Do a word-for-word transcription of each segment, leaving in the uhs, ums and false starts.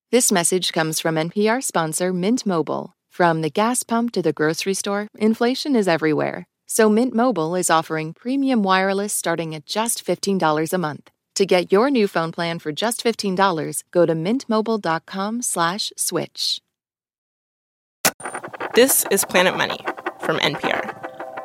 This message comes from N P R sponsor Mint Mobile. From the gas pump to the grocery store, inflation is everywhere. So Mint Mobile is offering premium wireless starting at just fifteen dollars a month. To get your new phone plan for just fifteen dollars, go to mintmobile.com slash switch. This is Planet Money from N P R.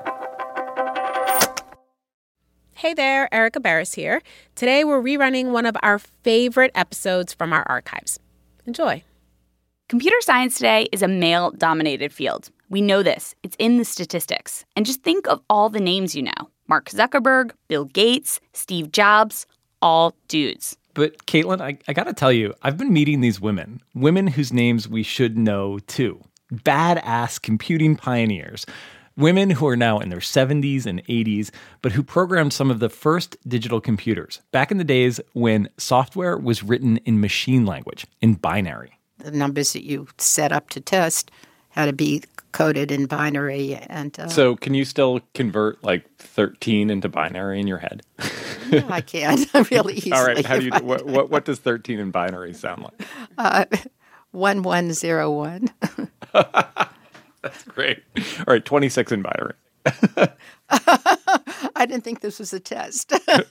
Hey there, Erica Barris here. Today we're rerunning one of our favorite episodes from our archives. Enjoy. Computer science today is a male-dominated field. We know this. It's in the statistics. And just think of all the names you know. Mark Zuckerberg, Bill Gates, Steve Jobs, all dudes. But, Caitlin, I, I gotta tell you, I've been meeting these women, women whose names we should know, too. Badass computing pioneers. Women who are now in their seventies and eighties, but who programmed some of the first digital computers back in the days when software was written in machine language, in binary. The numbers that you set up to test had to be coded in binary. And uh, So can you still convert like thirteen into binary in your head? Yeah, I can really easily. All right, how do you? What, what what does thirteen in binary sound like? Uh, one one zero one. That's great. All right, twenty-six in binary. I didn't think this was a test.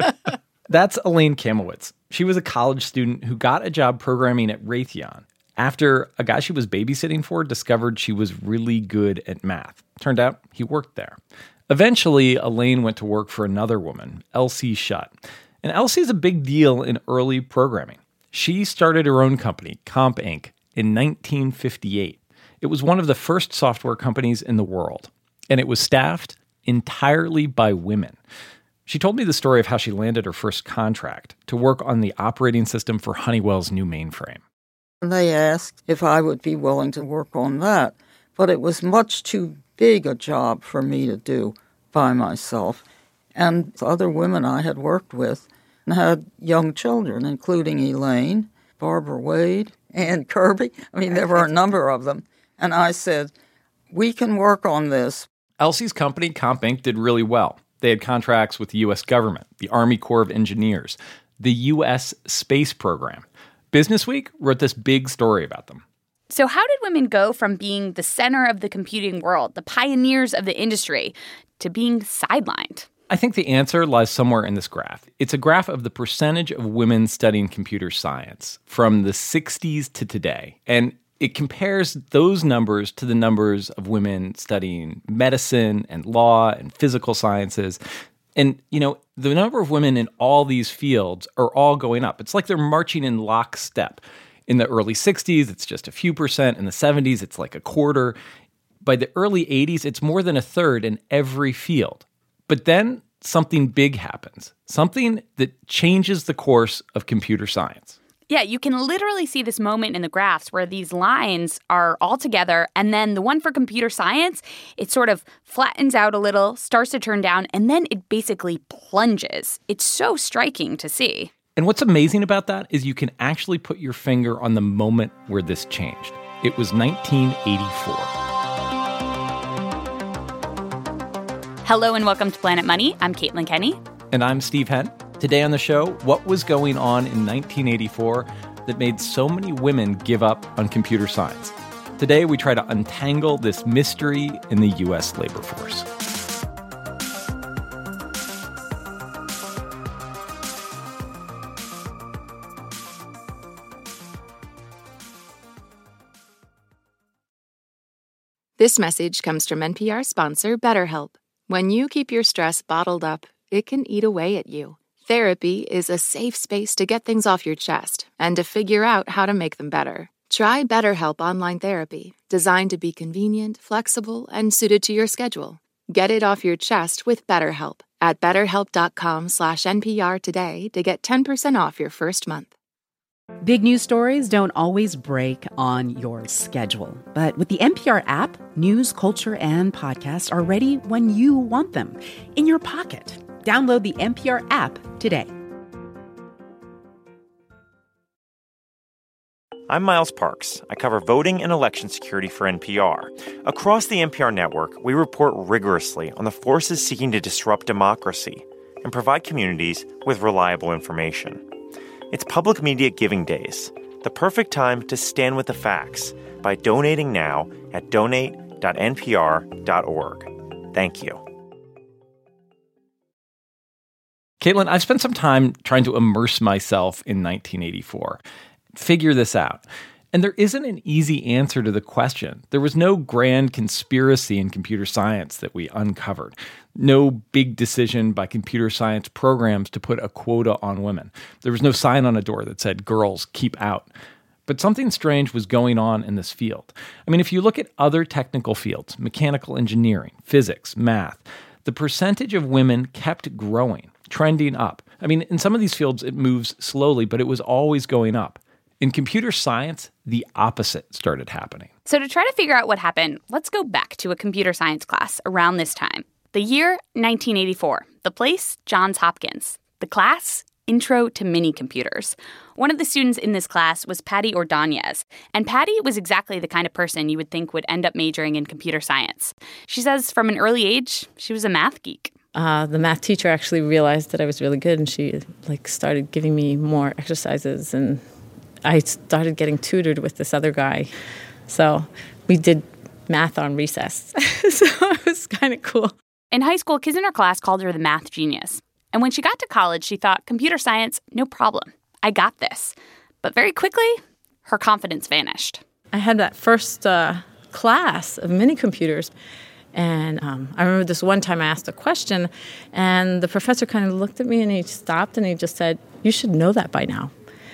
That's Elaine Kamowitz. She was a college student who got a job programming at Raytheon after a guy she was babysitting for discovered she was really good at math. Turned out he worked there. Eventually, Elaine went to work for another woman, Elsie Schutt. And Elsie's a big deal in early programming. She started her own company, Comp Incorporated, in nineteen fifty-eight. It was one of the first software companies in the world, and it was staffed entirely by women. She told me the story of how she landed her first contract to work on the operating system for Honeywell's new mainframe. They asked if I would be willing to work on that, but it was much too big a job for me to do by myself. And other women I had worked with had young children, including Elaine, Barbara Wade, Ann Kirby. I mean, there were a number of them. And I said, we can work on this. Elsie's company, Comp Incorporated, did really well. They had contracts with the U S government, the Army Corps of Engineers, the U S Space Program. Businessweek wrote this big story about them. So how did women go from being the center of the computing world, the pioneers of the industry, to being sidelined? I think the answer lies somewhere in this graph. It's a graph of the percentage of women studying computer science from the sixties to today. And it compares those numbers to the numbers of women studying medicine and law and physical sciences. And, you know, the number of women in all these fields are all going up. It's like they're marching in lockstep. In the early sixties, it's just a few percent. In the seventies, it's like a quarter. By the early eighties, it's more than a third in every field. But then something big happens, something that changes the course of computer science. Yeah, you can literally see this moment in the graphs where these lines are all together, and then the one for computer science, it sort of flattens out a little, starts to turn down, and then it basically plunges. It's so striking to see. And what's amazing about that is you can actually put your finger on the moment where this changed. It was nineteen eighty-four. Hello and welcome to Planet Money. I'm Caitlin Kenny. And I'm Steve Henn. Today on the show, what was going on in nineteen eighty-four that made so many women give up on computer science? Today, we try to untangle this mystery in the U S labor force. This message comes from N P R sponsor BetterHelp. When you keep your stress bottled up, it can eat away at you. Therapy is a safe space to get things off your chest and to figure out how to make them better. Try BetterHelp Online Therapy, designed to be convenient, flexible, and suited to your schedule. Get it off your chest with BetterHelp at betterhelp.com slash NPR today to get ten percent off your first month. Big news stories don't always break on your schedule. But with the N P R app, news, culture, and podcasts are ready when you want them, in your pocket. Download the N P R app today. I'm Miles Parks. I cover voting and election security for N P R. Across the N P R network, we report rigorously on the forces seeking to disrupt democracy and provide communities with reliable information. It's Public Media Giving Days, the perfect time to stand with the facts by donating now at donate dot n p r dot org. Thank you. Caitlin, I've spent some time trying to immerse myself in nineteen eighty-four, figure this out. And there isn't an easy answer to the question. There was no grand conspiracy in computer science that we uncovered. No big decision by computer science programs to put a quota on women. There was no sign on a door that said, "Girls, keep out." But something strange was going on in this field. I mean, if you look at other technical fields, mechanical engineering, physics, math, the percentage of women kept growing, trending up. I mean, in some of these fields, it moves slowly, but it was always going up. In computer science, the opposite started happening. So to try to figure out what happened, let's go back to a computer science class around this time. The year, nineteen eighty-four. The place, Johns Hopkins. The class, Intro to Mini Computers. One of the students in this class was Patty Ordonez, and Patty was exactly the kind of person you would think would end up majoring in computer science. She says from an early age, she was a math geek. Uh, the math teacher actually realized that I was really good, and she like started giving me more exercises, and I started getting tutored with this other guy. So we did math on recess. So it was kind of cool. In high school, kids in her class called her the math genius. And when she got to college, she thought, computer science, no problem. I got this. But very quickly, her confidence vanished. I had that first uh, class of mini computers. And um, I remember this one time I asked a question, and the professor kind of looked at me and he stopped and he just said, "You should know that by now."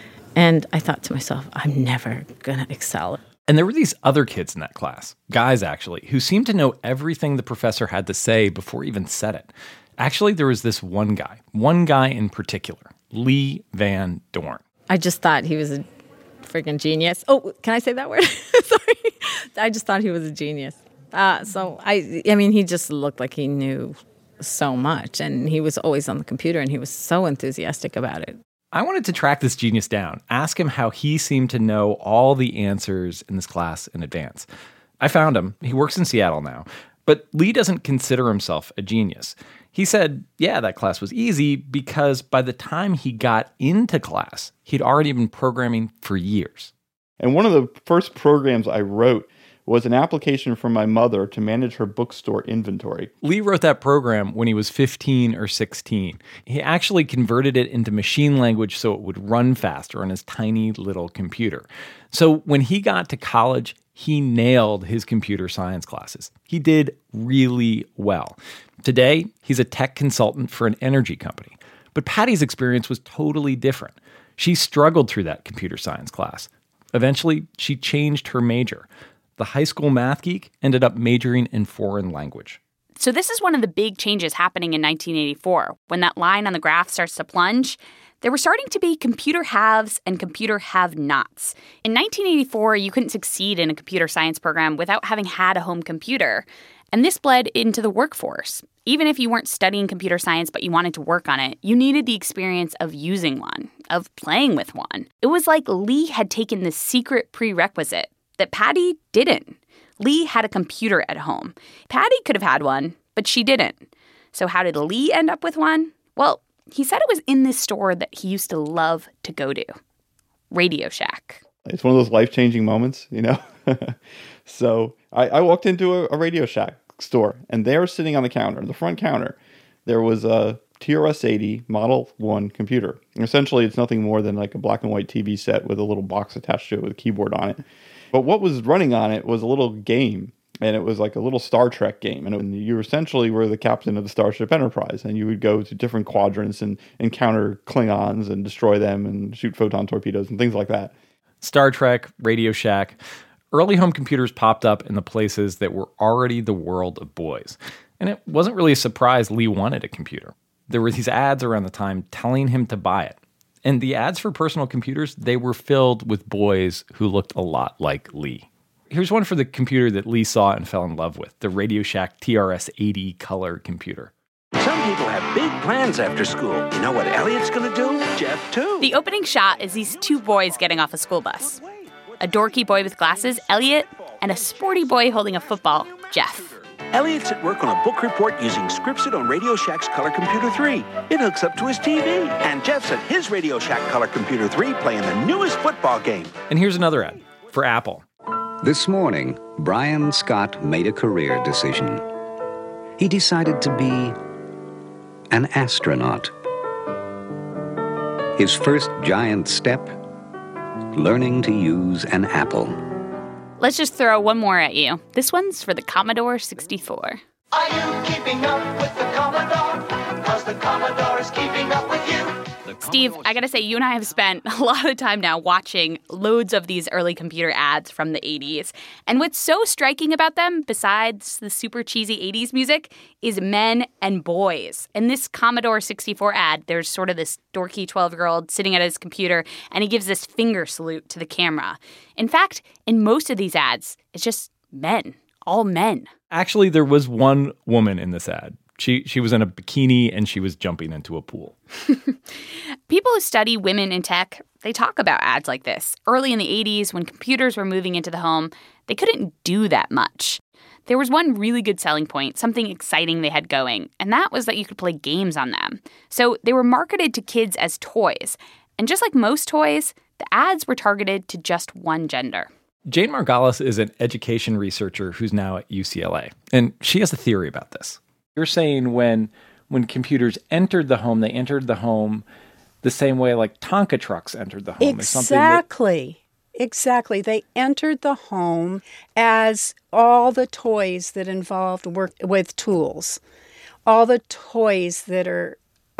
And I thought to myself, I'm never going to excel. And there were these other kids in that class, guys actually, who seemed to know everything the professor had to say before he even said it. Actually, there was this one guy, one guy in particular, Lee Van Dorn. I just thought he was a freaking genius. Oh, can I say that word? Sorry. I just thought he was a genius. Uh, so, I, I mean, he just looked like he knew so much, and he was always on the computer, and he was so enthusiastic about it. I wanted to track this genius down, ask him how he seemed to know all the answers in this class in advance. I found him. He works in Seattle now. But Lee doesn't consider himself a genius. He said, yeah, that class was easy because by the time he got into class, he'd already been programming for years. And one of the first programs I wrote was an application for my mother to manage her bookstore inventory. Lee wrote that program when he was fifteen or sixteen. He actually converted it into machine language so it would run faster on his tiny little computer. So when he got to college, he nailed his computer science classes. He did really well. Today, he's a tech consultant for an energy company. But Patty's experience was totally different. She struggled through that computer science class. Eventually, she changed her major. The high school math geek ended up majoring in foreign language. So this is one of the big changes happening in nineteen eighty-four. When that line on the graph starts to plunge, there were starting to be computer haves and computer have-nots. In nineteen eighty-four, you couldn't succeed in a computer science program without having had a home computer. And this bled into the workforce. Even if you weren't studying computer science but you wanted to work on it, you needed the experience of using one, of playing with one. It was like Lee had taken this secret prerequisite that Patty didn't. Lee had a computer at home. Patty could have had one, but she didn't. So how did Lee end up with one? Well, he said it was in this store that he used to love to go to, Radio Shack. It's one of those life-changing moments, you know? So I, I walked into a, a Radio Shack store, and there sitting on the counter, the front counter, there was a T R S eighty Model one computer. And essentially, it's nothing more than like a black and white T V set with a little box attached to it with a keyboard on it. But what was running on it was a little game, and it was like a little Star Trek game. And you essentially were the captain of the Starship Enterprise, and you would go to different quadrants and encounter Klingons and destroy them and shoot photon torpedoes and things like that. Star Trek, Radio Shack. Early home computers popped up in the places that were already the world of boys. And it wasn't really a surprise Lee wanted a computer. There were these ads around the time telling him to buy it. And the ads for personal computers, they were filled with boys who looked a lot like Lee. Here's one for the computer that Lee saw and fell in love with, the Radio Shack T R S eighty color computer. Some people have big plans after school. You know what Elliot's going to do? Jeff, too. The opening shot is these two boys getting off a school bus. A dorky boy with glasses, Elliot, and a sporty boy holding a football, Jeff. Elliot's at work on a book report using Scripsit on Radio Shack's Color Computer three. It hooks up to his T V. And Jeff's at his Radio Shack Color Computer three playing the newest football game. And here's another ad for Apple. This morning, Brian Scott made a career decision. He decided to be an astronaut. His first giant step, learning to use an Apple. Let's just throw one more at you. This one's for the Commodore sixty-four. Are you keeping up with the Commodore? 'Cause the Commodore is keeping up with you. Steve, I gotta say, you and I have spent a lot of time now watching loads of these early computer ads from the eighties. And what's so striking about them, besides the super cheesy eighties music, is men and boys. In this Commodore sixty-four ad, there's sort of this dorky twelve-year-old sitting at his computer, and he gives this finger salute to the camera. In fact, in most of these ads, it's just men, all men. Actually, there was one woman in this ad. She she was in a bikini and she was jumping into a pool. People who study women in tech, they talk about ads like this. Early in the eighties, when computers were moving into the home, they couldn't do that much. There was one really good selling point, something exciting they had going, and that was that you could play games on them. So they were marketed to kids as toys. And just like most toys, the ads were targeted to just one gender. Jane Margolis is an education researcher who's now at U C L A, and she has a theory about this. You're saying when when computers entered the home, they entered the home the same way like Tonka trucks entered the home. Exactly. That... Exactly. They entered the home as all the toys that involved work with tools, all the toys that are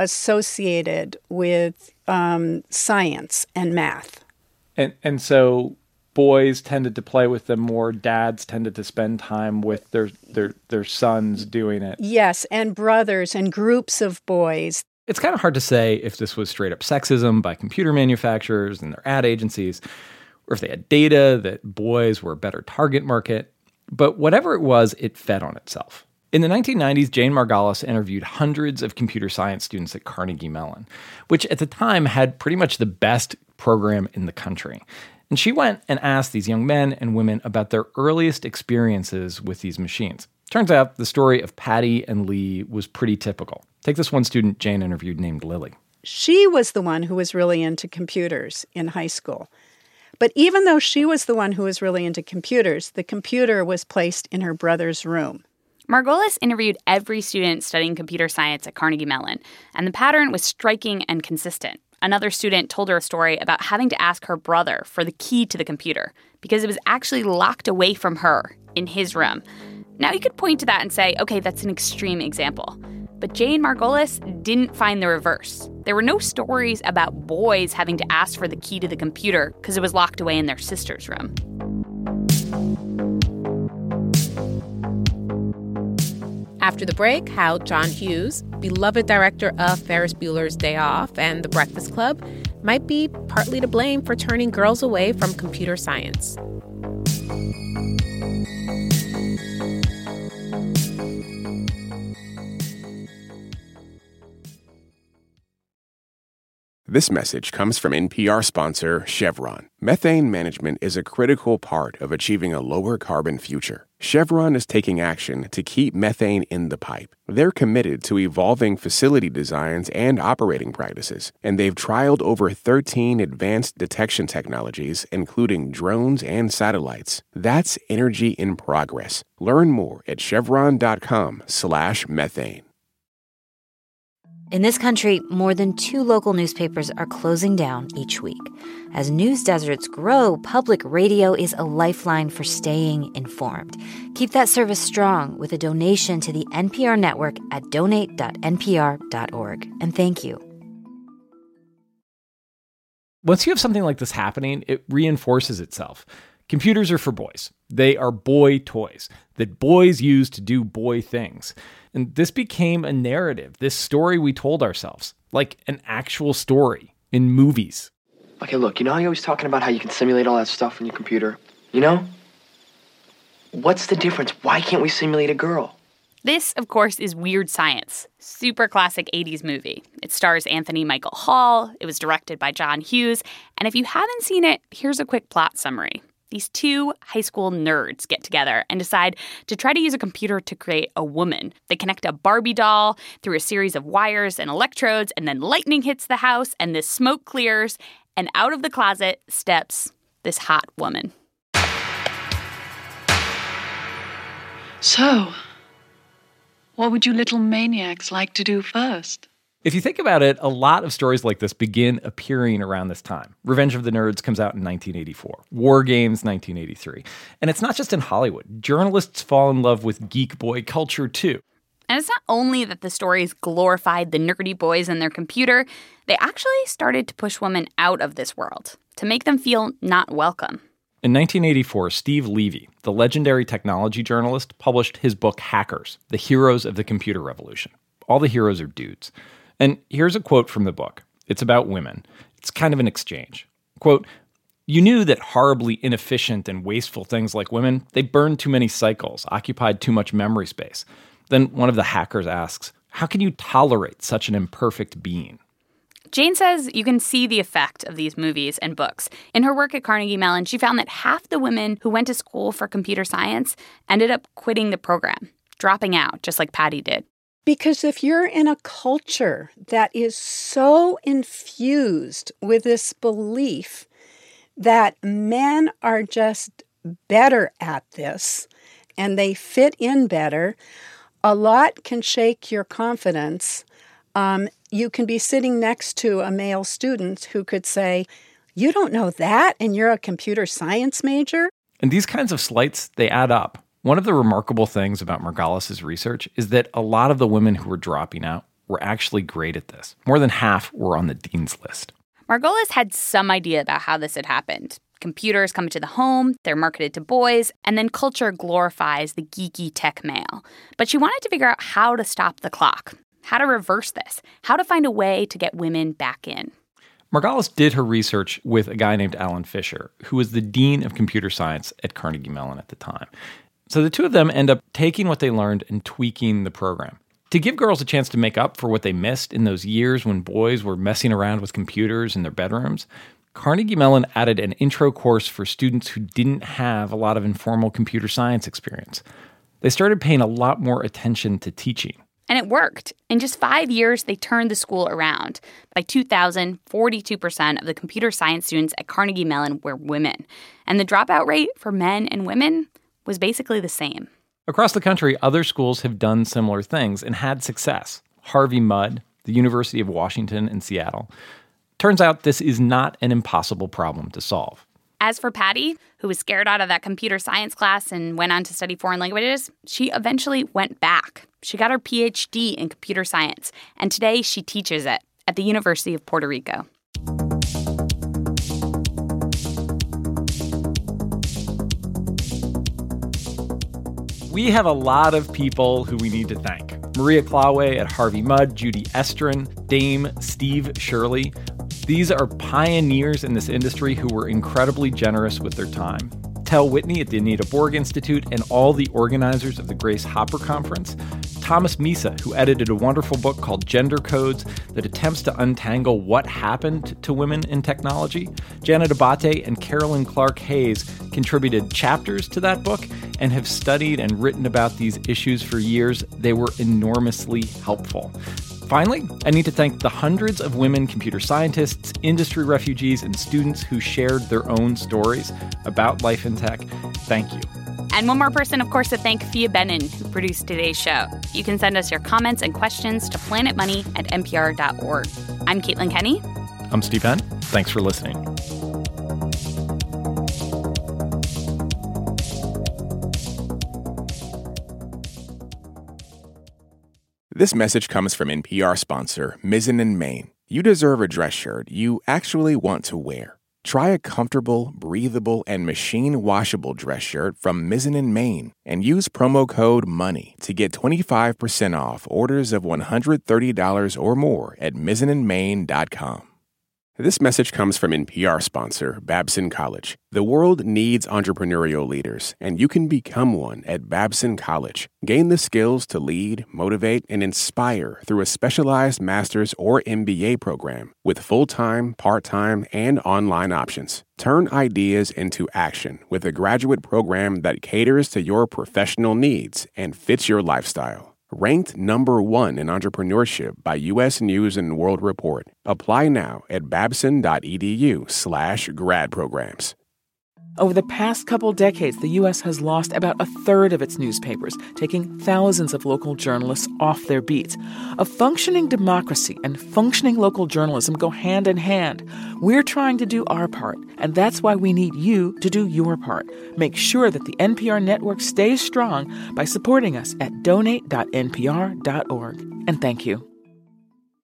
associated with um, science and math. And and so boys tended to play with them more. Dads tended to spend time with their, their, their sons doing it. Yes, and brothers and groups of boys. It's kind of hard to say if this was straight up sexism by computer manufacturers and their ad agencies, or if they had data that boys were a better target market. But whatever it was, it fed on itself. In the nineteen nineties, Jane Margolis interviewed hundreds of computer science students at Carnegie Mellon, which at the time had pretty much the best program in the country. And she went and asked these young men and women about their earliest experiences with these machines. Turns out the story of Patty and Lee was pretty typical. Take this one student Jane interviewed named Lily. She was the one who was really into computers in high school. But even though she was the one who was really into computers, the computer was placed in her brother's room. Margolis interviewed every student studying computer science at Carnegie Mellon, and the pattern was striking and consistent. Another student told her a story about having to ask her brother for the key to the computer because it was actually locked away from her in his room. Now, you could point to that and say, okay, that's an extreme example. But Jane Margolis didn't find the reverse. There were no stories about boys having to ask for the key to the computer because it was locked away in their sister's room. After the break, how John Hughes, beloved director of Ferris Bueller's Day Off and The Breakfast Club, might be partly to blame for turning girls away from computer science. This message comes from N P R sponsor Chevron. Methane management is a critical part of achieving a lower carbon future. Chevron is taking action to keep methane in the pipe. They're committed to evolving facility designs and operating practices, and they've trialed over thirteen advanced detection technologies, including drones and satellites. That's energy in progress. Learn more at chevron.com slash methane. In this country, more than two local newspapers are closing down each week. As news deserts grow, public radio is a lifeline for staying informed. Keep that service strong with a donation to the N P R network at donate dot n p r dot org. And thank you. Once you have something like this happening, it reinforces itself. Computers are for boys. They are boy toys that boys use to do boy things. And this became a narrative, this story we told ourselves, like an actual story in movies. Okay, look, you know how you're always talking about how you can simulate all that stuff on your computer? You know? What's the difference? Why can't we simulate a girl? This, of course, is Weird Science, super classic eighties movie. It stars Anthony Michael Hall. It was directed by John Hughes. And if you haven't seen it, here's a quick plot summary. these two high school nerds get together and decide to try to use a computer to create a woman. They connect a Barbie doll through a series of wires and electrodes, and then lightning hits the house, and this smoke clears, and out of the closet steps this hot woman. So, what would you little maniacs like to do first? If you think about it, a lot of stories like this begin appearing around this time. Revenge of the Nerds comes out in nineteen eighty-four. War Games, nineteen eighty-three. And it's not just in Hollywood. Journalists fall in love with geek boy culture, too. And it's not only that the stories glorified the nerdy boys and their computer, they actually started to push women out of this world, to make them feel not welcome. In nineteen eighty-four, Steve Levy, the legendary technology journalist, published his book Hackers, The Heroes of the Computer Revolution. All the heroes are dudes. And here's a quote from the book. It's about women. It's kind of an exchange. Quote, "You knew that horribly inefficient and wasteful things like women, they burned too many cycles, occupied too much memory space." Then one of the hackers asks, "How can you tolerate such an imperfect being?" Jane says you can see the effect of these movies and books. In her work at Carnegie Mellon, she found that half the women who went to school for computer science ended up quitting the program, dropping out, just like Patty did. Because if you're in a culture that is so infused with this belief that men are just better at this and they fit in better, a lot can shake your confidence. Um, you can be sitting next to a male student who could say, "You don't know that, and you're a computer science major?" And these kinds of slights, they add up. One of the remarkable things about Margolis's research is that a lot of the women who were dropping out were actually great at this. More than half were on the dean's list. Margolis had some idea about how this had happened. Computers come into the home, they're marketed to boys, and then culture glorifies the geeky tech male. But she wanted to figure out how to stop the clock, how to reverse this, how to find a way to get women back in. Margolis did her research with a guy named Alan Fisher, who was the dean of computer science at Carnegie Mellon at the time. So the two of them end up taking what they learned and tweaking the program. To give girls a chance to make up for what they missed in those years when boys were messing around with computers in their bedrooms, Carnegie Mellon added an intro course for students who didn't have a lot of informal computer science experience. They started paying a lot more attention to teaching. And it worked. In just five years, they turned the school around. By two thousand, forty-two percent of the computer science students at Carnegie Mellon were women. And the dropout rate for men and women was basically the same. Across the country, other schools have done similar things and had success. Harvey Mudd, the University of Washington in Seattle. Turns out this is not an impossible problem to solve. As for Patty, who was scared out of that computer science class and went on to study foreign languages, she eventually went back. She got her P H D in computer science, and today she teaches it at the University of Puerto Rico. We have a lot of people who we need to thank. Maria Klawe at Harvey Mudd, Judy Estrin, Dame Steve Shirley. These are pioneers in this industry who were incredibly generous with their time. Tel Whitney at the Anita Borg Institute and all the organizers of the Grace Hopper Conference. Thomas Misa, who edited a wonderful book called Gender Codes that attempts to untangle what happened to women in technology. Janet Abate and Carolyn Clark Hayes contributed chapters to that book and have studied and written about these issues for years. They were enormously helpful. Finally, I need to thank the hundreds of women computer scientists, industry refugees, and students who shared their own stories about life in tech. Thank you. And one more person, of course, to thank Fia Benin, who produced today's show. You can send us your comments and questions to planetmoney at n p r dot org. I'm Caitlin Kenny. I'm Steve Henn. Thanks for listening. This message comes from N P R sponsor Mizzen and Main. You deserve a dress shirt you actually want to wear. Try a comfortable, breathable, and machine-washable dress shirt from Mizzen and Main and use promo code MONEY to get twenty-five percent off orders of one hundred thirty dollars or more at mizzen and main dot com. This message comes from N P R sponsor Babson College. The world needs entrepreneurial leaders, and you can become one at Babson College. Gain the skills to lead, motivate, and inspire through a specialized master's or M B A program with full-time, part-time, and online options. Turn ideas into action with a graduate program that caters to your professional needs and fits your lifestyle. Ranked number one in entrepreneurship by U S News and World Report. Apply now at babson.edu slash grad programs. Over the past couple decades, the U S has lost about a third of its newspapers, taking thousands of local journalists off their beats. A functioning democracy and functioning local journalism go hand in hand. We're trying to do our part, and that's why we need you to do your part. Make sure that the N P R network stays strong by supporting us at donate dot n p r dot org. And thank you.